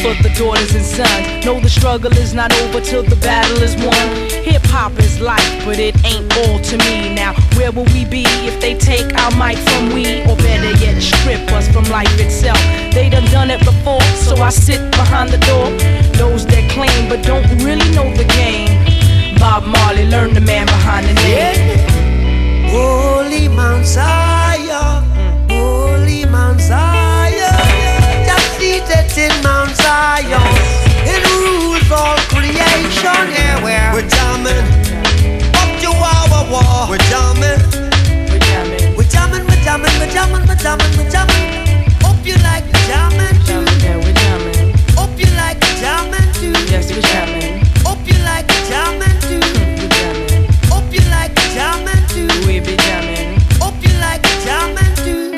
for the daughters and sons. Know the struggle is not over till the battle is won. Hip-hop is life, but it ain't all to me. Now, where will we be if they take our mic from we? Or better yet, strip us from life itself. They done it before, so I sit behind the door. Those that claim but don't really know the game. Bob Marley, learn the man behind the name. Holy Mount Zion, Holy Mount Zion, just seated in Mount Zion, it rules all creation. Yeah, we're jamming up to our war. We're jamming, we're jamming, we're jamming, we're jamming, we're jamming, we're jamming, we're jamming. Hope you like the jamming too. Yeah, we're jamming. Hope you like the jamming too. Yes, we're jamming. Hope you like the jamming too. We're jamming. Hope you like the jamming too. We be jamming. Hope you like the jamming too.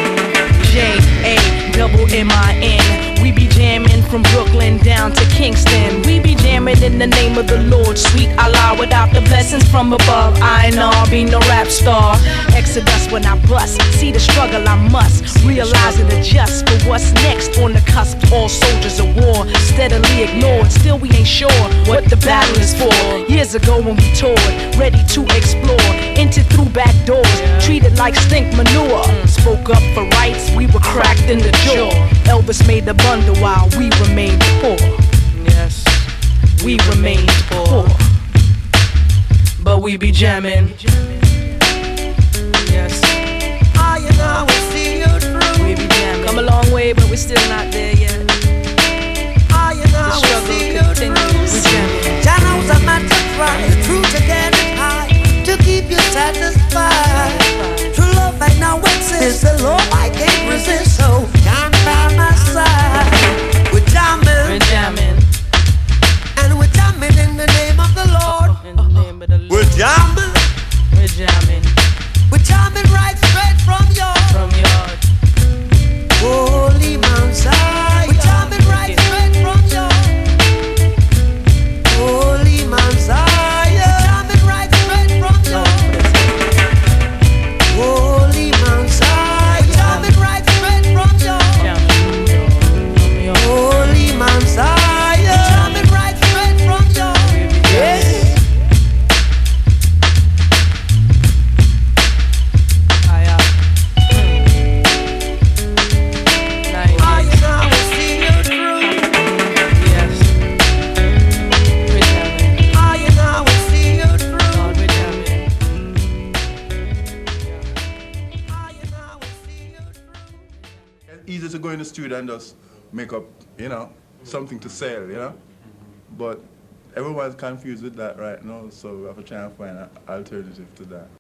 J-A-double-M-I-N. We be jamming from Brooklyn down to Kingston. We be jamming in the name of the Lord. Sweet Allah, without the blessings from above, I ain't all be no rap star. Exodus when I bust. See the struggle I must. Realize and adjust for what's next on the cusp. All soldiers of war, steadily ignored. Still we ain't sure what the battle is for. Years ago when we toured, ready to explore. Entered through back doors, treated like stink manure. Spoke up for rights, we were cracked in the jaw. Elvis made the bundle while we remained poor. Yes, we remained poor. But we be jamming. Yes, I and I will see you through. we be jamming. Come a long way, but we're still not there yet. I and I The will struggle see you continues. We through. jamming. Jah knows I'm not to try. The truth to get it high, to keep you satisfied. True love right now exists. The Lord I can't resist, so can't by my side. We're jamming, We're jamming. and we're jamming in the name of the Lord. In the name of the Lord. We're jamming, We're jamming we're jamming right straight from your from your Holy Mount Zion. We're jamming right straight from your Holy Mount Zion. We're jamming right straight from your Holy Mount Zion. We're jamming right straight from your Holy Mount Zion. We're jamming right straight from your I and I will see you through. Yes, we're jamming. I and I will see you through. Lord, we're jamming. I and I will see you through. It's easy to go in the studio and just make up, something to sell, But everyone's confused with that right now, so we have to try and find an alternative to that.